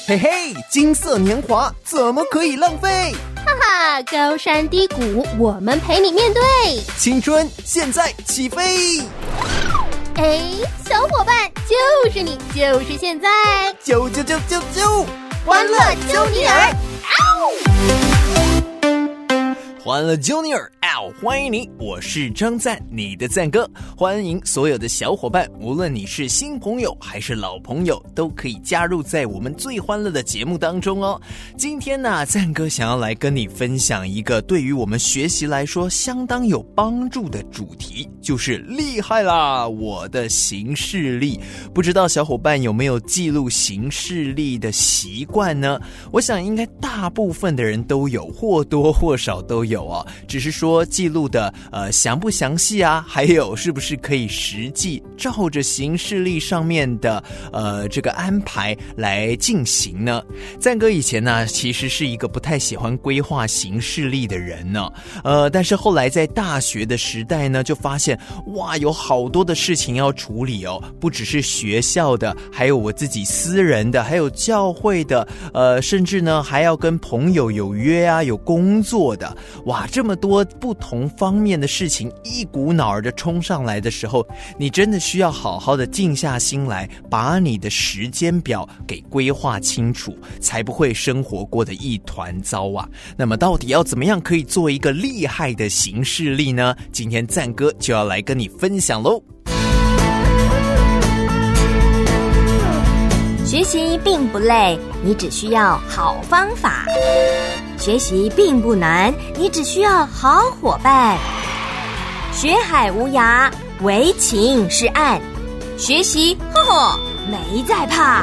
嘿嘿，金色年华怎么可以浪费？ 哈哈，高山低谷我们陪你面对， 青春现在起飞。 哎，小伙伴，就是你，就是现在， 啾， 欢乐揪尼尔， 欢乐揪尼尔，欢迎你，我是张赞，你的赞哥。欢迎所有的小伙伴，无论你是新朋友还是老朋友，都可以加入在我们最欢乐的节目当中哦。今天呢，赞哥想要来跟你分享一个对于我们学习来说相当有帮助的主题，就是厉害啦，我的行事历。不知道小伙伴有没有记录行事历的习惯呢？我想应该大部分的人都有，或多或少都有哦。只是说记录的详不详细啊，还有是不是可以实际照着行事历上面的这个安排来进行呢？赞哥以前呢其实是一个不太喜欢规划行事历的人呢，但是后来在大学的时代呢，就发现哇，有好多的事情要处理哦，不只是学校的，还有我自己私人的，还有教会的，甚至呢还要跟朋友有约啊，有工作的，哇，这么多不同方面的事情一股脑儿的冲上来的时候，你真的需要好好的静下心来，把你的时间表给规划清楚，才不会生活过得一团糟啊。那么到底要怎么样可以做一个厉害的行事历呢？今天赞哥就要来跟你分享咯。 学习并不累，你只需要好方法；学习并不难，你只需要好伙伴。学海无涯，唯情是岸。学习，没在怕。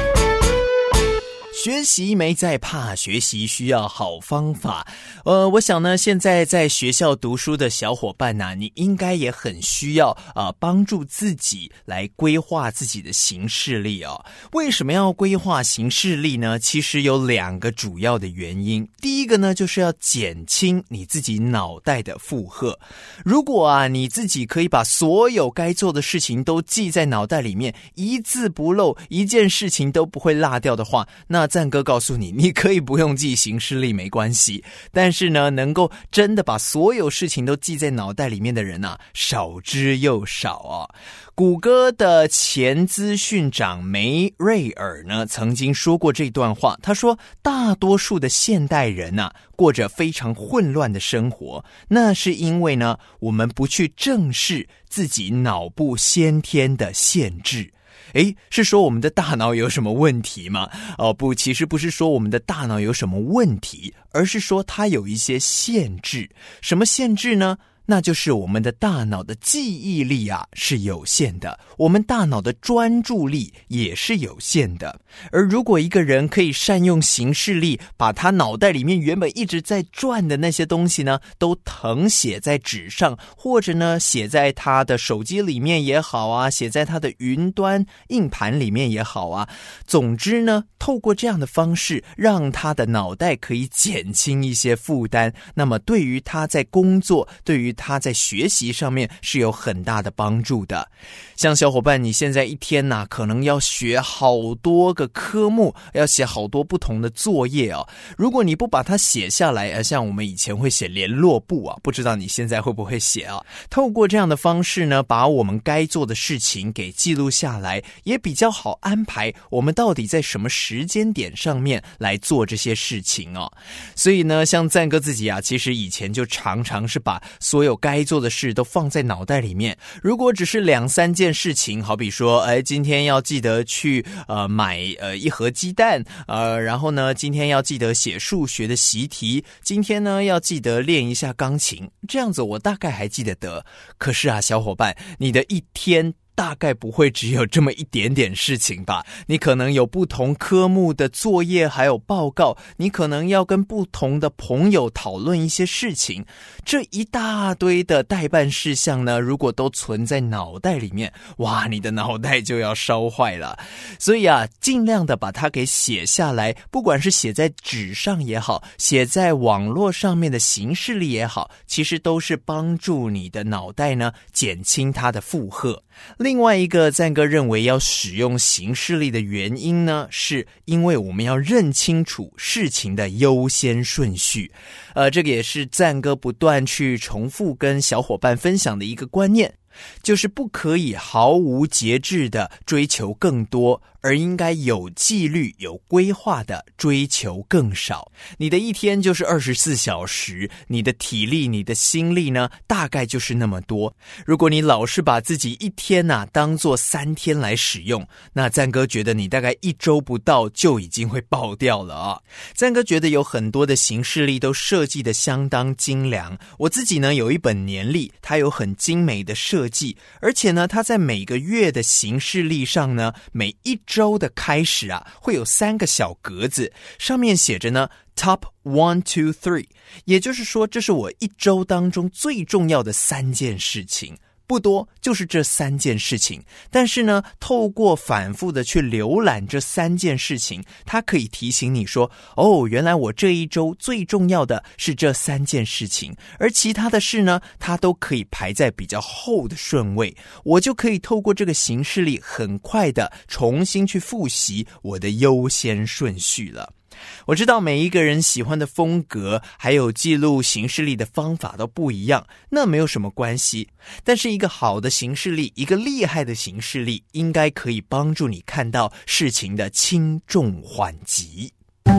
学习没在怕，学习需要好方法。我想呢，现在在学校读书的小伙伴呢，你应该也很需要帮助自己来规划自己的行事历哦。为什么要规划行事历呢？其实有两个主要的原因。第一个呢，就是要减轻你自己脑袋的负荷。如果你自己可以把所有该做的事情都记在脑袋里面，一字不漏，一件事情都不会落掉的话，那赞哥告诉你，你可以不用记行事历没关系，但是呢，能够真的把所有事情都记在脑袋里面的人啊，少之又少哦。谷歌的前资讯长梅瑞尔呢，曾经说过这段话，他说大多数的现代人啊，过着非常混乱的生活，那是因为呢，我们不去正视自己脑部先天的限制。是说我们的大脑有什么问题吗？不，其实不是说我们的大脑有什么问题，而是说它有一些限制。什么限制呢？那就是我们的大脑的记忆力是有限的，我们大脑的专注力也是有限的。而如果一个人可以善用行事历，把他脑袋里面原本一直在转的那些东西呢，都誊写在纸上，或者呢写在他的手机里面也好啊，写在他的云端硬盘里面也好啊，总之呢，透过这样的方式，让他的脑袋可以减轻一些负担，那么对于他在工作，对于他在学习上面是有很大的帮助的。像小伙伴，你现在一天可能要学好多个科目，要写好多不同的作业哦。如果你不把它写下来，像我们以前会写联络簿不知道你现在会不会写啊？透过这样的方式呢，把我们该做的事情给记录下来，也比较好安排我们到底在什么时间点上面来做这些事情哦。所以呢，像赞哥自己其实以前就常常是把所有该做的事都放在脑袋里面。如果只是2-3件事情，好比说今天要记得去买一盒鸡蛋，然后呢今天要记得写数学的习题，今天呢要记得练一下钢琴，这样子我大概还记得得。可是小伙伴，你的一天大概不会只有这么一点点事情吧？你可能有不同科目的作业还有报告，你可能要跟不同的朋友讨论一些事情，这一大堆的待办事项呢，如果都存在脑袋里面，哇，你的脑袋就要烧坏了。所以尽量的把它给写下来，不管是写在纸上也好，写在网络上面的行事历也好，其实都是帮助你的脑袋呢减轻它的负荷。 另外一个赞哥认为要使用行事历的原因呢，是因为我们要认清楚事情的优先顺序。这个也是赞哥不断去重复跟小伙伴分享的一个观念，就是不可以毫无节制的追求更多，而应该有纪律、有规划的追求更少。你的一天就是24小时，你的体力、你的心力呢，大概就是那么多。如果你老是把自己一天当作3天来使用，那赞哥觉得你大概1周不到就已经会爆掉了啊。赞哥觉得有很多的行事历都设计得相当精良，我自己呢有一本年历，它有很精美的设计，而且呢它在每个月的行事历上呢，每1周的开始会有3个小格子，上面写着呢 Top 1, 2, 3， 也就是说这是我1周当中最重要的3件事情，不多，就是这3件事情。但是呢，透过反复的去浏览这3件事情，它可以提醒你说，原来我这一周最重要的是这3件事情，而其他的事呢，它都可以排在比较后的顺位，我就可以透过这个行事历很快的重新去复习我的优先顺序了。我知道每一个人喜欢的风格还有记录行事历的方法都不一样，那没有什么关系，但是一个好的行事历，一个厉害的行事历，应该可以帮助你看到事情的轻重缓急。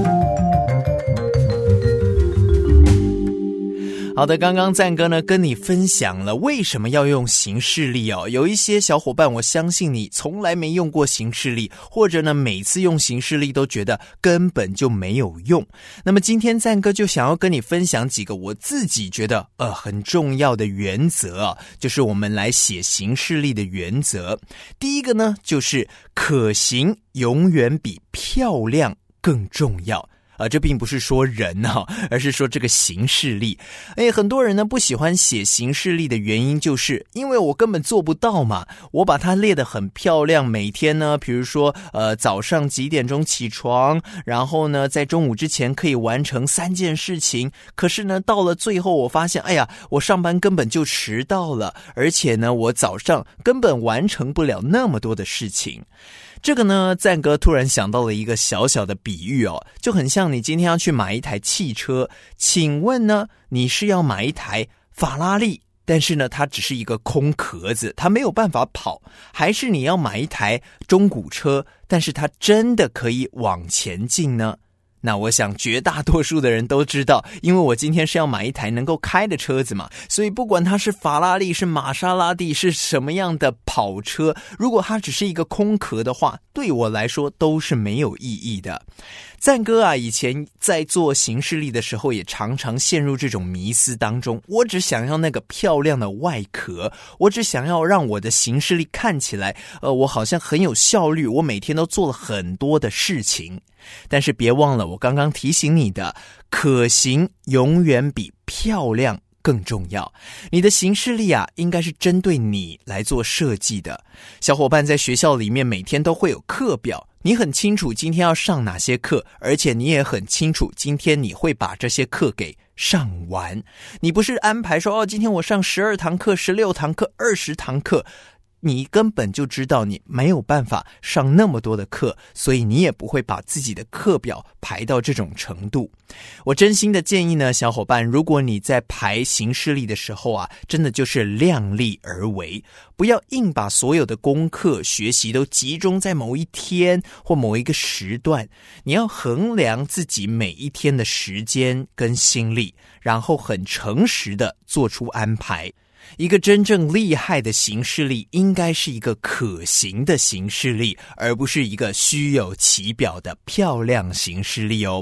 好的，刚刚赞哥呢跟你分享了为什么要用行事历哦。有一些小伙伴，我相信你从来没用过行事历，或者呢每次用行事历都觉得根本就没有用。那么今天赞哥就想要跟你分享几个我自己觉得很重要的原则就是我们来写行事历的原则。第一个呢，就是可行永远比漂亮更重要。这并不是说人而是说这个行事历。很多人呢不喜欢写行事历的原因，就是因为我根本做不到嘛。我把它列得很漂亮，每天呢，比如说早上几点钟起床，然后呢在中午之前可以完成3件事情。可是呢到了最后我发现，我上班根本就迟到了，而且呢我早上根本完成不了那么多的事情。这个呢，赞哥突然想到了一个小小的比喻就很像你今天要去买一台汽车，请问呢，你是要买一台法拉利，但是呢它只是一个空壳子，它没有办法跑，还是你要买一台中古车，但是它真的可以往前进呢？那我想绝大多数的人都知道，因为我今天是要买一台能够开的车子嘛，所以不管它是法拉利，是玛莎拉蒂，是什么样的跑车，如果它只是一个空壳的话，对我来说都是没有意义的。赞哥以前在做行事历的时候也常常陷入这种迷思当中，我只想要那个漂亮的外壳，我只想要让我的行事历看起来我好像很有效率，我每天都做了很多的事情。但是别忘了我刚刚提醒你的，可行永远比漂亮更重要。你的行事历应该是针对你来做设计的。小伙伴在学校里面每天都会有课表，你很清楚今天要上哪些课，而且你也很清楚今天你会把这些课给上完。你不是安排说今天我上12堂课、16堂课、20堂课，你根本就知道你没有办法上那么多的课，所以你也不会把自己的课表排到这种程度。我真心的建议呢，小伙伴，如果你在排行事历的时候真的就是量力而为，不要硬把所有的功课学习都集中在某一天或某一个时段。你要衡量自己每一天的时间跟心力，然后很诚实的做出安排。一个真正厉害的行事历应该是一个可行的行事历，而不是一个虚有其表的漂亮行事历哦。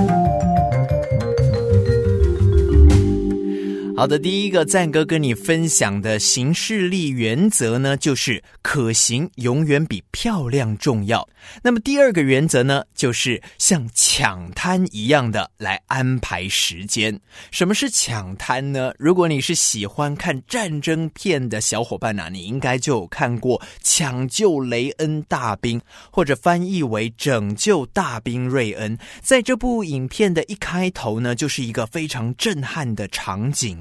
好的，第一个赞哥跟你分享的行事历原则呢，就是可行永远比漂亮重要。那么第二个原则呢，就是像抢滩一样的来安排时间。什么是抢滩呢？如果你是喜欢看战争片的小伙伴你应该就有看过抢救雷恩大兵，或者翻译为拯救大兵瑞恩。在这部影片的一开头呢，就是一个非常震撼的场景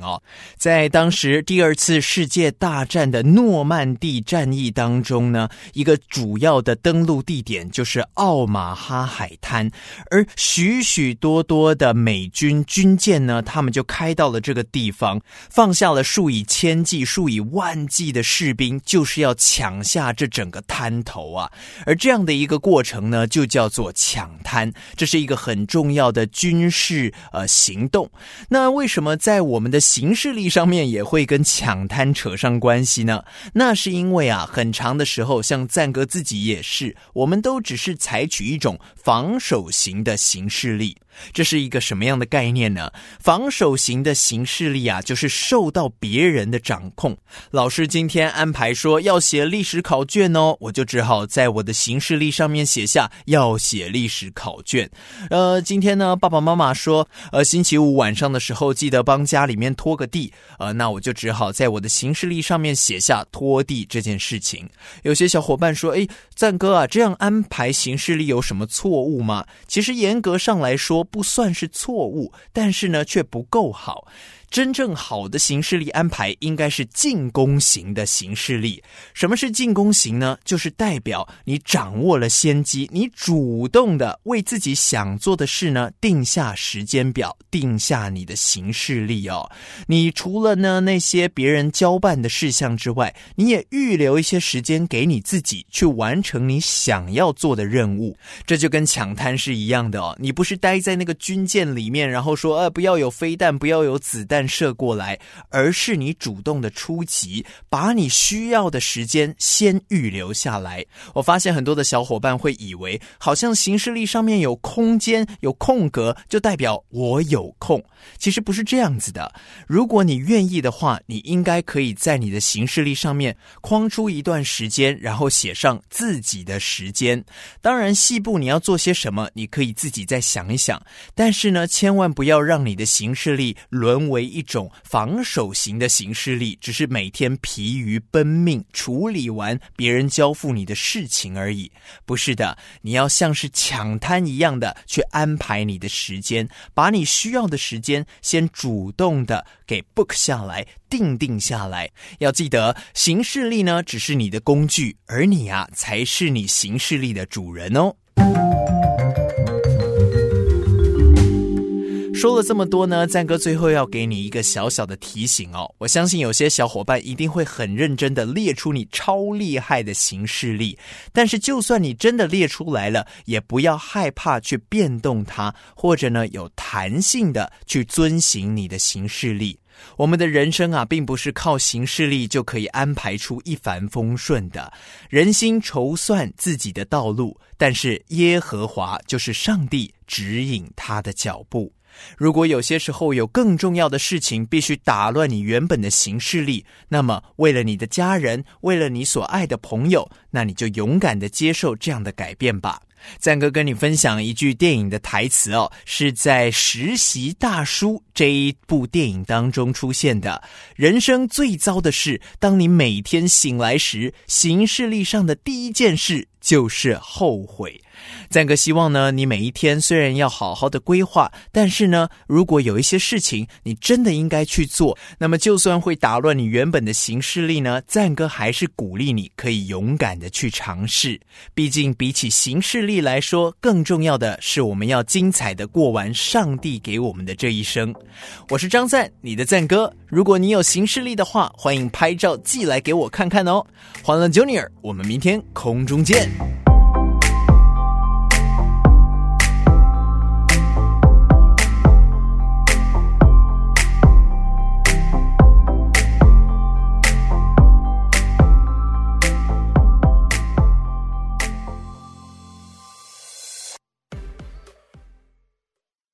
哦。在当时第二次世界大战的诺曼底战役当中呢，一个主要的登陆地点就是奥马哈海滩，而许许多多的美军军舰呢，他们就开到了这个地方，放下了数以千计、数以万计的士兵，就是要抢下这整个滩头啊。而这样的一个过程呢，就叫做抢滩，这是一个很重要的军事行动。那为什么在我们的行事历上面也会跟抢滩扯上关系呢？那是因为啊，很长的时候，像赞哥自己也是，我们都只是采取一种防守型的行事历。这是一个什么样的概念呢？防守型的行事历啊，就是受到别人的掌控。老师今天安排说要写历史考卷哦，我就只好在我的行事历上面写下要写历史考卷。今天呢，爸爸妈妈说星期五晚上的时候记得帮家里面拖个地，那我就只好在我的行事历上面写下拖地这件事情。有些小伙伴说，赞哥啊，这样安排行事历有什么错误吗？其实严格上来说不算是错误，但是呢却不够好。真正好的行事历安排应该是进攻型的行事历。什么是进攻型呢？就是代表你掌握了先机，你主动的为自己想做的事呢定下时间表，定下你的行事历哦。你除了呢那些别人交办的事项之外，你也预留一些时间给你自己去完成你想要做的任务。这就跟抢滩是一样的哦。你不是待在那个军舰里面，然后说不要有飞弹，不要有子弹射过来，而是你主动的出击，把你需要的时间先预留下来。我发现很多的小伙伴会以为好像行事历上面有空间有空格就代表我有空，其实不是这样子的。如果你愿意的话，你应该可以在你的行事历上面框出一段时间，然后写上自己的时间。当然细部你要做些什么你可以自己再想一想，但是呢千万不要让你的行事历沦为一种防守型的行事历，只是每天疲于奔命处理完别人交付你的事情而已。不是的，你要像是抢滩一样的去安排你的时间，把你需要的时间先主动的给 book 下来，定下来。要记得行事历呢只是你的工具，而你啊才是你行事历的主人哦。说了这么多呢，赞哥最后要给你一个小小的提醒哦。我相信有些小伙伴一定会很认真的列出你超厉害的行事历，但是就算你真的列出来了，也不要害怕去变动它，或者呢有弹性的去遵行你的行事历。我们的人生啊，并不是靠行事历就可以安排出一帆风顺的。人心筹算自己的道路，但是耶和华就是上帝指引他的脚步。如果有些时候有更重要的事情必须打乱你原本的行事历，那么为了你的家人，为了你所爱的朋友，那你就勇敢地接受这样的改变吧。赞哥跟你分享一句电影的台词哦，是在《实习大叔》这一部电影当中出现的。人生最糟的是，当你每天醒来时，行事历上的第一件事就是后悔。赞哥希望呢，你每一天虽然要好好的规划，但是呢，如果有一些事情你真的应该去做，那么就算会打乱你原本的行事历呢，赞哥还是鼓励你可以勇敢的去尝试。毕竟比起行事历来说，更重要的是我们要精彩的过完上帝给我们的这一生。我是张赞，你的赞哥。如果你有行事历的话，欢迎拍照寄来给我看看哦。欢乐 Junior， 我们明天空中见。